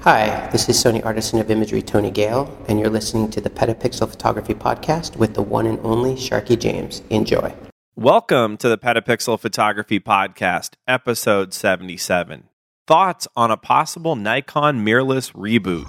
Hi, this is Sony Artisan of Imagery Tony Gale, and you're listening to the Petapixel Photography Podcast with the one and only Sharky James. Enjoy. Welcome to the Petapixel Photography Podcast, episode 77. Thoughts on a possible Nikon mirrorless reboot.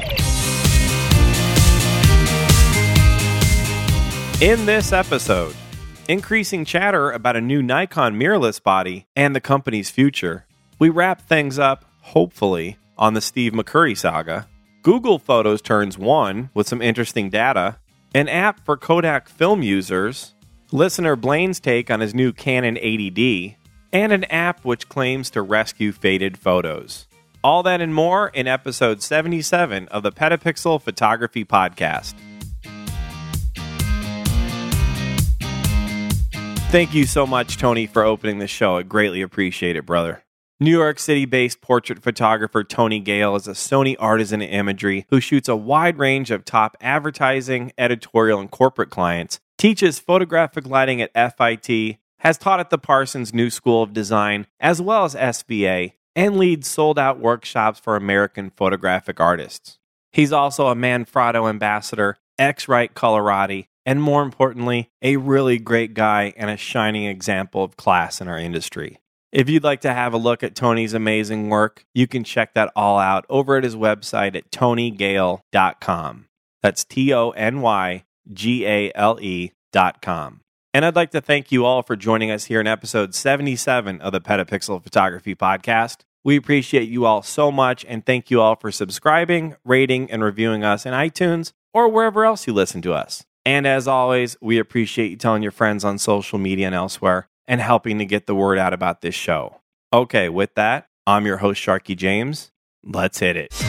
In this episode, increasing chatter about a new Nikon mirrorless body and the company's future. We wrap things up, hopefully, on the Steve McCurry saga. Google Photos turns one with some interesting data. An app for Kodak film users. Listener Blaine's take on his new Canon 80D. And an app which claims to rescue faded photos. All that and more in episode 77 of the Petapixel Photography Podcast. Thank you so much, Tony, for opening the show. I greatly appreciate it, brother. New York City-based portrait photographer Tony Gale is a Sony artisan in imagery who shoots a wide range of top advertising, editorial, and corporate clients, teaches photographic lighting at FIT, has taught at the Parsons New School of Design, as well as SVA, and leads sold-out workshops for American photographic artists. He's also a Manfrotto ambassador, ex-Wright Colorati, and more importantly, a really great guy and a shining example of class in our industry. If you'd like to have a look at Tony's amazing work, you can check that all out over at his website at tonygale.com. That's TONYGALE.com. And I'd like to thank you all for joining us here in episode 77 of the Petapixel Photography Podcast. We appreciate you all so much, and thank you all for subscribing, rating, and reviewing us in iTunes or wherever else you listen to us. And as always, we appreciate you telling your friends on social media and elsewhere, and helping to get the word out about this show. Okay, with that, I'm your host, Sharky James. Let's hit it.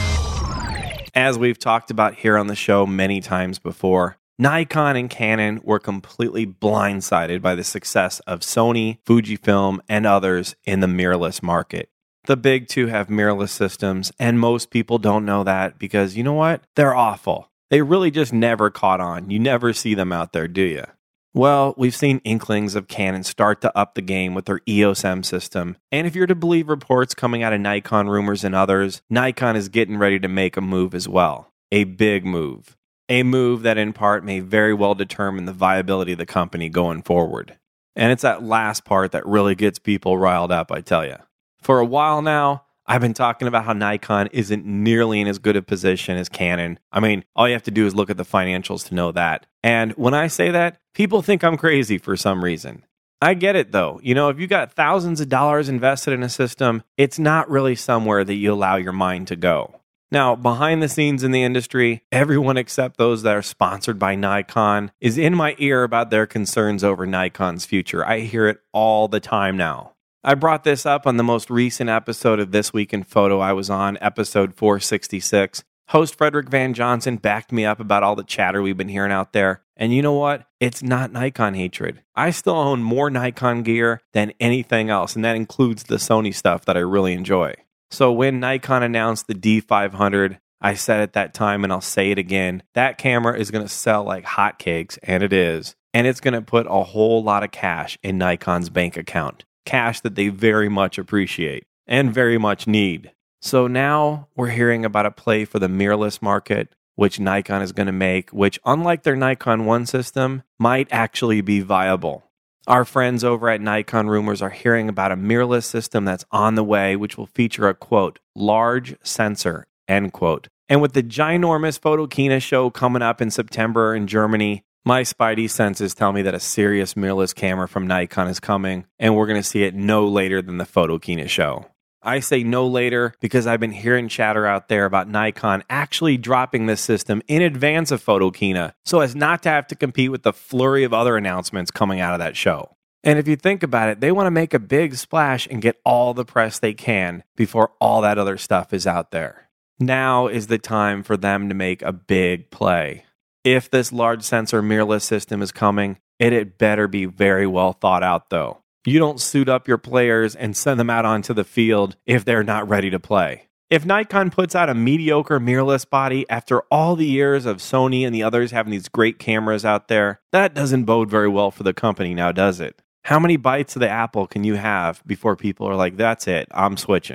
As we've talked about here on the show many times before, Nikon and Canon were completely blindsided by the success of Sony, Fujifilm, and others in the mirrorless market. The big two have mirrorless systems, and most people don't know that because, you know what? They're awful. They really just never caught on. You never see them out there, do you? Well, we've seen inklings of Canon start to up the game with their EOS M system, and if you're to believe reports coming out of Nikon rumors and others, Nikon is getting ready to make a move as well. A big move. A move that in part may very well determine the viability of the company going forward. And it's that last part that really gets people riled up, I tell you. For a while now, I've been talking about how Nikon isn't nearly in as good a position as Canon. I mean, all you have to do is look at the financials to know that. And when I say that, people think I'm crazy for some reason. I get it though. You know, if you got thousands of dollars invested in a system, it's not really somewhere that you allow your mind to go. Now, behind the scenes in the industry, everyone except those that are sponsored by Nikon is in my ear about their concerns over Nikon's future. I hear it all the time now. I brought this up on the most recent episode of This Week in Photo I was on, episode 466. Host Frederick Van Johnson backed me up about all the chatter we've been hearing out there. And you know what? It's not Nikon hatred. I still own more Nikon gear than anything else, and that includes the Sony stuff that I really enjoy. So when Nikon announced the D500, I said at that time, and I'll say it again, that camera is going to sell like hotcakes, and it is. And it's going to put a whole lot of cash in Nikon's bank account. Cash that they very much appreciate and very much need. So now we're hearing about a play for the mirrorless market, which Nikon is going to make, which unlike their Nikon One system, might actually be viable. Our friends over at Nikon Rumors are hearing about a mirrorless system that's on the way, which will feature a, quote, large sensor, end quote. And with the ginormous Photokina show coming up in September in Germany, my spidey senses tell me that a serious mirrorless camera from Nikon is coming, and we're going to see it no later than the Photokina show. I say no later because I've been hearing chatter out there about Nikon actually dropping this system in advance of Photokina so as not to have to compete with the flurry of other announcements coming out of that show. And if you think about it, they want to make a big splash and get all the press they can before all that other stuff is out there. Now is the time for them to make a big play. If this large sensor mirrorless system is coming, it had better be very well thought out though. You don't suit up your players and send them out onto the field if they're not ready to play. If Nikon puts out a mediocre mirrorless body after all the years of Sony and the others having these great cameras out there, that doesn't bode very well for the company now, does it? How many bites of the apple can you have before people are like, that's it, I'm switching?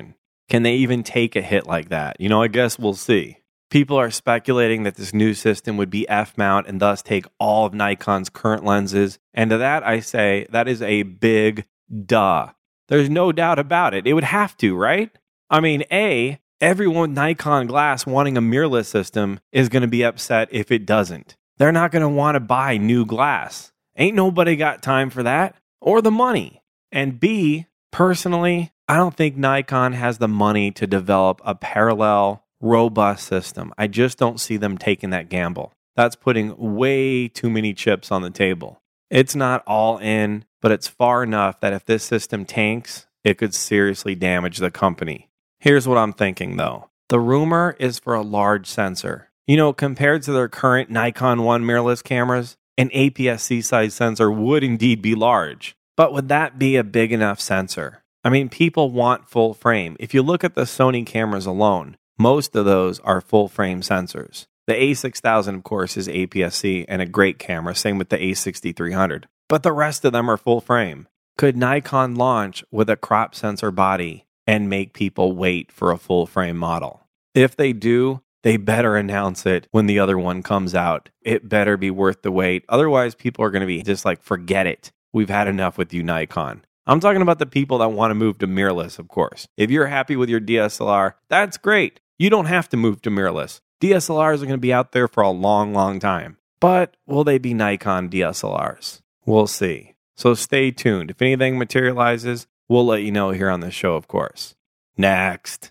Can they even take a hit like that? I guess we'll see. People are speculating that this new system would be F-mount and thus take all of Nikon's current lenses. And to that I say, that is a big duh. There's no doubt about it. It would have to, right? I mean, everyone with Nikon glass wanting a mirrorless system is going to be upset if it doesn't. They're not going to want to buy new glass. Ain't nobody got time for that or the money. And B, personally, I don't think Nikon has the money to develop a parallel, robust system. I just don't see them taking that gamble. That's putting way too many chips on the table. It's not all in, but it's far enough that if this system tanks, it could seriously damage the company. Here's what I'm thinking though. The rumor is for a large sensor. Compared to their current Nikon 1 mirrorless cameras, an APS-C size sensor would indeed be large. But would that be a big enough sensor? I mean, people want full frame. If you look at the Sony cameras alone, most of those are full frame sensors. The A6000, of course, is APS-C and a great camera, same with the A6300. But the rest of them are full frame. Could Nikon launch with a crop sensor body and make people wait for a full frame model? If they do, they better announce it when the other one comes out. It better be worth the wait. Otherwise, people are going to be just like, forget it. We've had enough with you, Nikon. I'm talking about the people that want to move to mirrorless, of course. If you're happy with your DSLR, that's great. You don't have to move to mirrorless. DSLRs are going to be out there for a long, long time. But will they be Nikon DSLRs? We'll see. So stay tuned. If anything materializes, we'll let you know here on the show, of course. Next.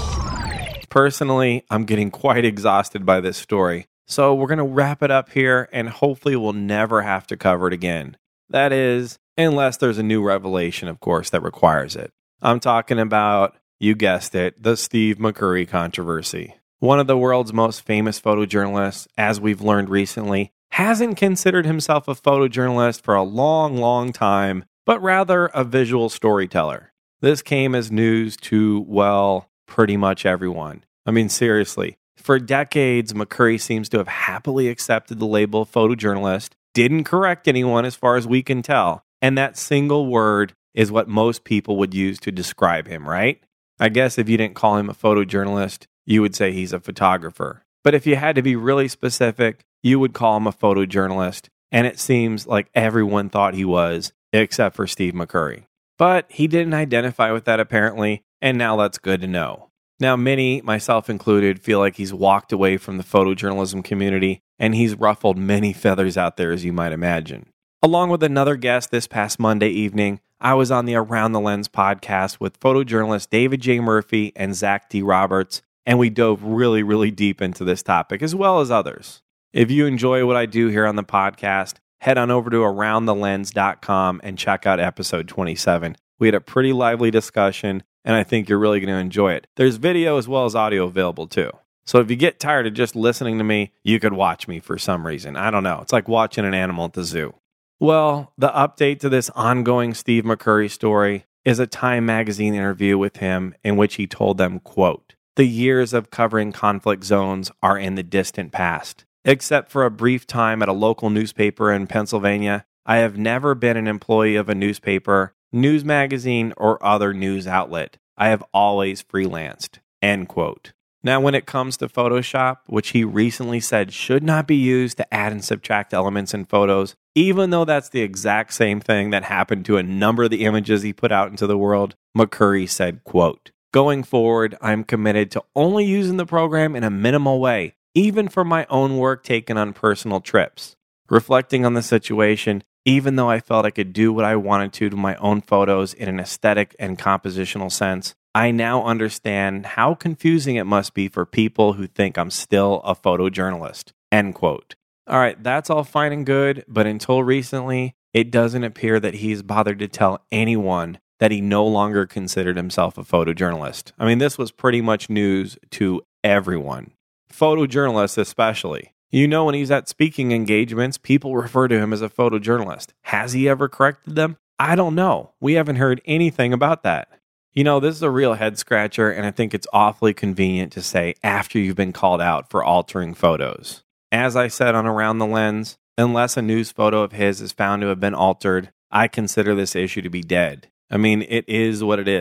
Personally, I'm getting quite exhausted by this story. So we're going to wrap it up here and hopefully we'll never have to cover it again. That is, unless there's a new revelation, of course, that requires it. I'm talking about, you guessed it, the Steve McCurry controversy. One of the world's most famous photojournalists, as we've learned recently, hasn't considered himself a photojournalist for a long, long time, but rather a visual storyteller. This came as news to, well, pretty much everyone. I mean, seriously. For decades, McCurry seems to have happily accepted the label photojournalist, didn't correct anyone as far as we can tell, and that single word is what most people would use to describe him, right? I guess if you didn't call him a photojournalist, you would say he's a photographer. But if you had to be really specific, you would call him a photojournalist, and it seems like everyone thought he was, except for Steve McCurry. But he didn't identify with that apparently, and now that's good to know. Now, many, myself included, feel like he's walked away from the photojournalism community, and he's ruffled many feathers out there, as you might imagine. Along with another guest this past Monday evening, I was on the Around the Lens podcast with photojournalist David J. Murphy and Zach D. Roberts, and we dove really, really deep into this topic, as well as others. If you enjoy what I do here on the podcast, head on over to aroundthelens.com and check out episode 27. We had a pretty lively discussion, and I think you're really going to enjoy it. There's video as well as audio available too. So if you get tired of just listening to me, you could watch me for some reason. I don't know. It's like watching an animal at the zoo. Well, the update to this ongoing Steve McCurry story is a Time magazine interview with him in which he told them, quote, "The years of covering conflict zones are in the distant past. Except for a brief time at a local newspaper in Pennsylvania, I have never been an employee of a newspaper, news magazine, or other news outlet. I have always freelanced." End quote. Now, when it comes to Photoshop, which he recently said should not be used to add and subtract elements in photos, even though that's the exact same thing that happened to a number of the images he put out into the world, McCurry said, quote, "Going forward, I'm committed to only using the program in a minimal way, even for my own work taken on personal trips. Reflecting on the situation, even though I felt I could do what I wanted to my own photos in an aesthetic and compositional sense, I now understand how confusing it must be for people who think I'm still a photojournalist." End quote. All right, that's all fine and good, but until recently, it doesn't appear that he's bothered to tell anyone that he no longer considered himself a photojournalist. I mean, this was pretty much news to everyone. Photojournalists especially. You know, when he's at speaking engagements, people refer to him as a photojournalist. Has he ever corrected them? I don't know. We haven't heard anything about that. You know, this is a real head scratcher, and I think it's awfully convenient to say after you've been called out for altering photos. As I said on Around the Lens, unless a news photo of his is found to have been altered, I consider this issue to be dead. I mean, it is what it is.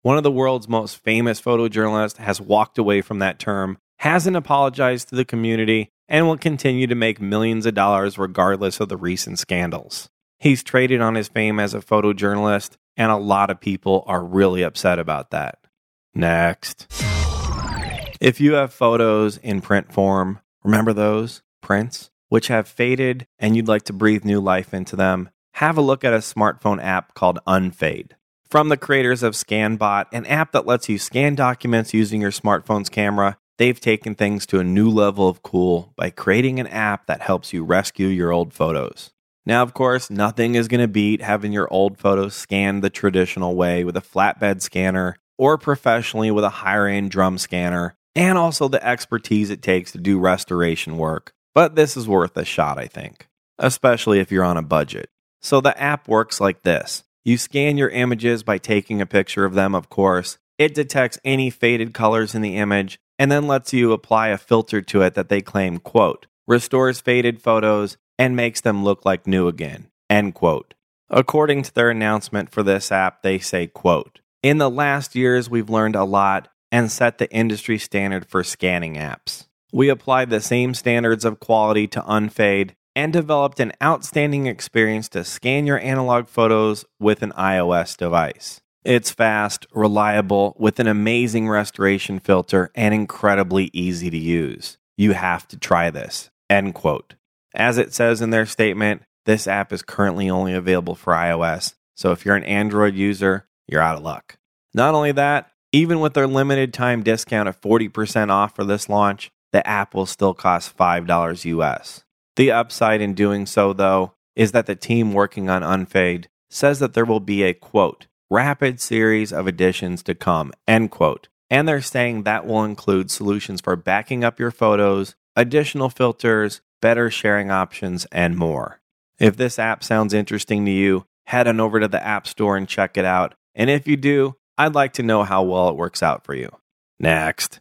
One of the world's most famous photojournalists has walked away from that term, hasn't apologized to the community, and will continue to make millions of dollars regardless of the recent scandals. He's traded on his fame as a photojournalist, and a lot of people are really upset about that. Next. If you have photos in print form, remember those prints, which have faded and you'd like to breathe new life into them, have a look at a smartphone app called Unfade. From the creators of ScanBot, an app that lets you scan documents using your smartphone's camera, they've taken things to a new level of cool by creating an app that helps you rescue your old photos. Now, of course, nothing is going to beat having your old photos scanned the traditional way with a flatbed scanner or professionally with a higher-end drum scanner, and also the expertise it takes to do restoration work. But this is worth a shot, I think, especially if you're on a budget. So the app works like this. You scan your images by taking a picture of them, of course. It detects any faded colors in the image and then lets you apply a filter to it that they claim, quote, restores faded photos and makes them look like new again, end quote. According to their announcement for this app, they say, quote, in the last years, we've learned a lot and set the industry standard for scanning apps. We applied the same standards of quality to Unfade and developed an outstanding experience to scan your analog photos with an iOS device. It's fast, reliable, with an amazing restoration filter, and incredibly easy to use. You have to try this, end quote. As it says in their statement, this app is currently only available for iOS, so if you're an Android user, you're out of luck. Not only that, even with their limited time discount of 40% off for this launch, the app will still cost $5 US. The upside in doing so, though, is that the team working on Unfade says that there will be a, quote, rapid series of additions to come, end quote. And they're saying that will include solutions for backing up your photos, additional filters, better sharing options, and more. If this app sounds interesting to you, head on over to the App Store and check it out. And if you do, I'd like to know how well it works out for you. Next.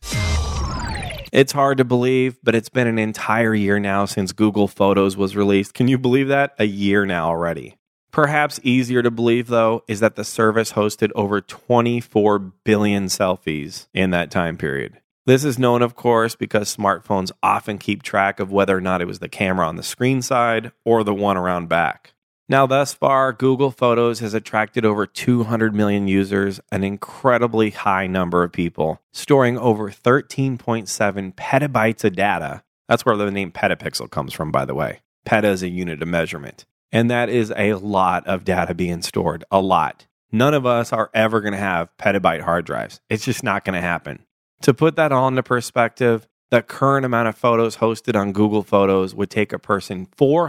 It's hard to believe, but it's been an entire year now since Google Photos was released. Can you believe that? A year now already. Perhaps easier to believe, though, is that the service hosted over 24 billion selfies in that time period. This is known, of course, because smartphones often keep track of whether or not it was the camera on the screen side or the one around back. Now, thus far, Google Photos has attracted over 200 million users, an incredibly high number of people, storing over 13.7 petabytes of data. That's where the name petapixel comes from, by the way. Peta is a unit of measurement. And that is a lot of data being stored, a lot. None of us are ever going to have petabyte hard drives. It's just not going to happen. To put that all into perspective, the current amount of photos hosted on Google Photos would take a person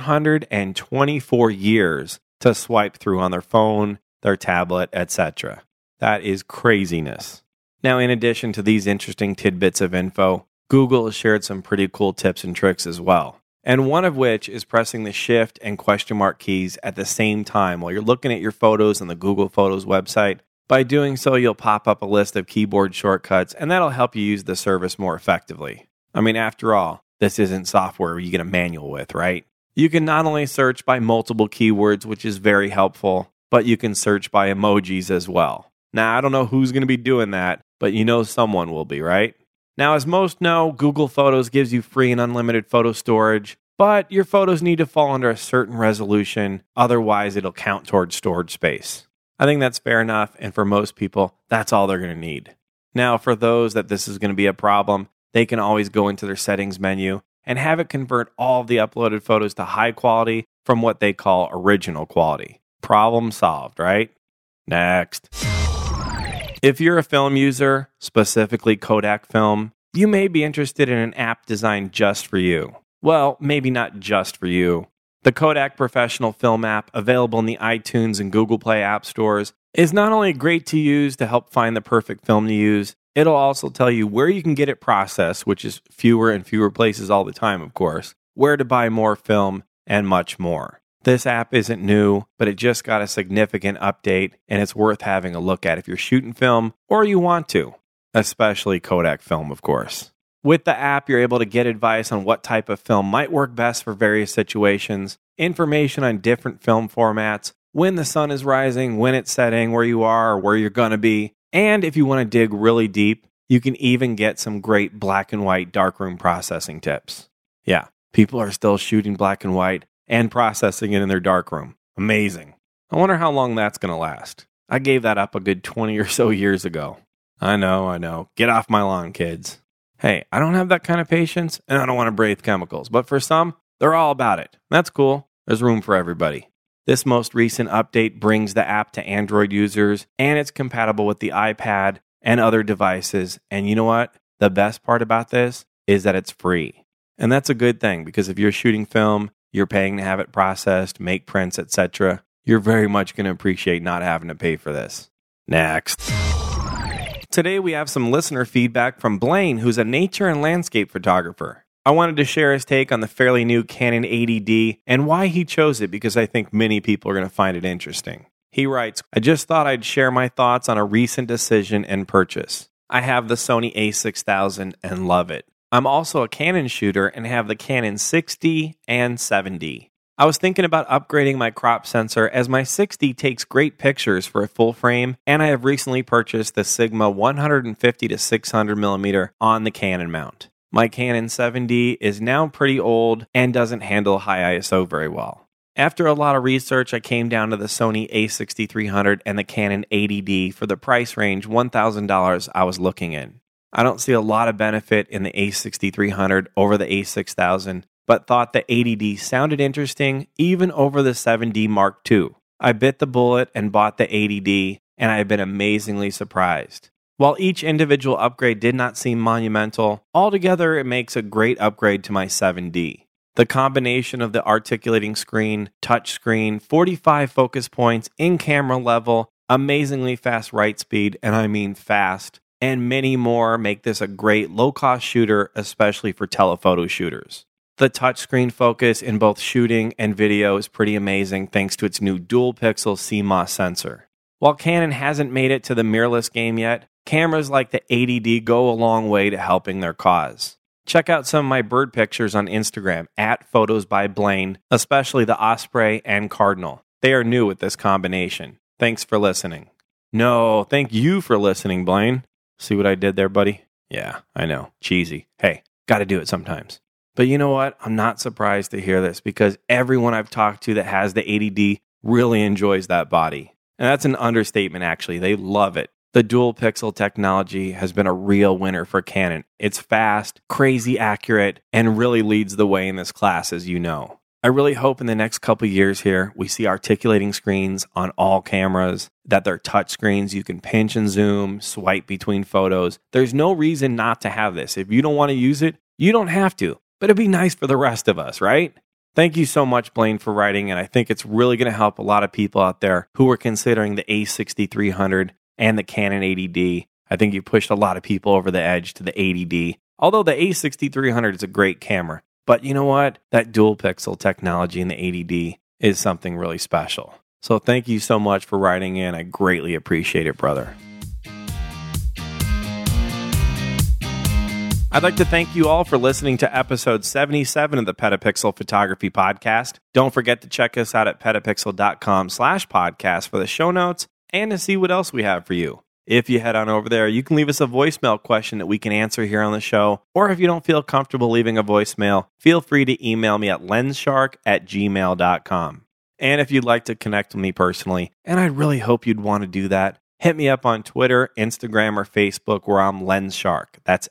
424 years to swipe through on their phone, their tablet, etc. That is craziness. Now, in addition to these interesting tidbits of info, Google has shared some pretty cool tips and tricks as well. And one of which is pressing the shift and question mark keys at the same time while you're looking at your photos on the Google Photos website. By doing so, you'll pop up a list of keyboard shortcuts, and that'll help you use the service more effectively. I mean, after all, this isn't software you get a manual with, right? You can not only search by multiple keywords, which is very helpful, but you can search by emojis as well. Now, I don't know who's going to be doing that, but you know someone will be, right? Now, as most know, Google Photos gives you free and unlimited photo storage, but your photos need to fall under a certain resolution, otherwise it'll count towards storage space. I think that's fair enough, and for most people, that's all they're going to need. Now, for those that this is going to be a problem, they can always go into their settings menu and have it convert all of the uploaded photos to high quality from what they call original quality. Problem solved, right? Next. If you're a film user, specifically Kodak film, you may be interested in an app designed just for you. Well, maybe not just for you. The Kodak Professional Film app, available in the iTunes and Google Play app stores, is not only great to use to help find the perfect film to use, it'll also tell you where you can get it processed, which is fewer and fewer places all the time, of course, where to buy more film, and much more. This app isn't new, but it just got a significant update, and it's worth having a look at if you're shooting film or you want to, especially Kodak film, of course. With the app, you're able to get advice on what type of film might work best for various situations, information on different film formats, when the sun is rising, when it's setting, where you are or where you're going to be, And if you want to dig really deep, you can even get some great black and white darkroom processing tips. Yeah, people are still shooting black and white and processing it in their darkroom. Amazing. I wonder how long that's going to last. I gave that up a good 20 or so years ago. I know. Get off my lawn, kids. Hey, I don't have that kind of patience, and I don't want to breathe chemicals. But for some, they're all about it. That's cool. There's room for everybody. This most recent update brings the app to Android users, and it's compatible with the iPad and other devices. And you know what? The best part about this is that it's free. And that's a good thing, because if you're shooting film, you're paying to have it processed, make prints, etc., you're very much going to appreciate not having to pay for this. Next. Today we have some listener feedback from Blaine, who's a nature and landscape photographer. I wanted to share his take on the fairly new Canon 80D and why he chose it, because I think many people are going to find it interesting. He writes, I just thought I'd share my thoughts on a recent decision and purchase. I have the Sony a6000 and love it. I'm also a Canon shooter and have the Canon 60 and 7D. I was thinking about upgrading my crop sensor, as my 60 takes great pictures for a full frame, and I have recently purchased the Sigma 150 to 600mm on the Canon mount. My Canon 7D is now pretty old and doesn't handle high ISO very well. After a lot of research, I came down to the Sony a6300 and the Canon 80D for the price range $1,000 I was looking in. I don't see a lot of benefit in the a6300 over the a6000, but thought the 80D sounded interesting even over the 7D Mark II. I bit the bullet and bought the 80D, and I have been amazingly surprised. While each individual upgrade did not seem monumental, altogether it makes a great upgrade to my 7D. The combination of the articulating screen, touch screen, 45 focus points, in-camera level, amazingly fast write speed, and I mean fast, and many more make this a great low-cost shooter, especially for telephoto shooters. The touchscreen focus in both shooting and video is pretty amazing thanks to its new dual-pixel CMOS sensor. While Canon hasn't made it to the mirrorless game yet, cameras like the 80D go a long way to helping their cause. Check out some of my bird pictures on Instagram @PhotosByBlaine, especially the Osprey and Cardinal. They are new with this combination. Thanks for listening. No, thank you for listening, Blaine. See what I did there, buddy? Yeah, I know. Cheesy. Hey, gotta do it sometimes. But you know what? I'm not surprised to hear this, because everyone I've talked to that has the 80D really enjoys that body. And that's an understatement, actually. They love it. The dual pixel technology has been a real winner for Canon. It's fast, crazy accurate, and really leads the way in this class, as you know. I really hope in the next couple years here, we see articulating screens on all cameras, that they're touch screens. You can pinch and zoom, swipe between photos. There's no reason not to have this. If you don't want to use it, you don't have to. But it'd be nice for the rest of us, right? Thank you so much, Blaine, for writing, and I think it's really going to help a lot of people out there who are considering the a6300 and the Canon 80D. I think you pushed a lot of people over the edge to the 80D, although the a6300 is a great camera. But you know what? That dual pixel technology in the 80D is something really special. So thank you so much for writing in. I greatly appreciate it, brother. I'd like to thank you all for listening to episode 77 of the Petapixel Photography Podcast. Don't forget to check us out at petapixel.com/podcast for the show notes and to see what else we have for you. If you head on over there, you can leave us a voicemail question that we can answer here on the show. Or if you don't feel comfortable leaving a voicemail, feel free to email me at lensshark@gmail.com. And if you'd like to connect with me personally, and I really hope you'd want to do that, hit me up on Twitter, Instagram, or Facebook, where I'm LensShark. That's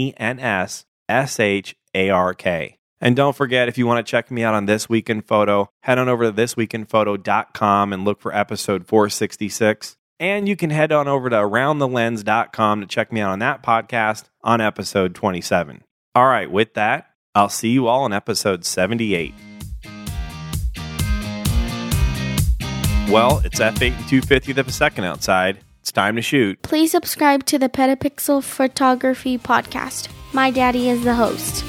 LENSSHARK. And don't forget, if you want to check me out on This Week in Photo, head on over to thisweekinphoto.com and look for episode 466. And you can head on over to aroundthelens.com to check me out on that podcast on episode 27. All right, with that, I'll see you all on episode 78. Well, it's f8 and 2/50th of a second outside. It's time to shoot. Please subscribe to the Petapixel Photography Podcast. My daddy is the host.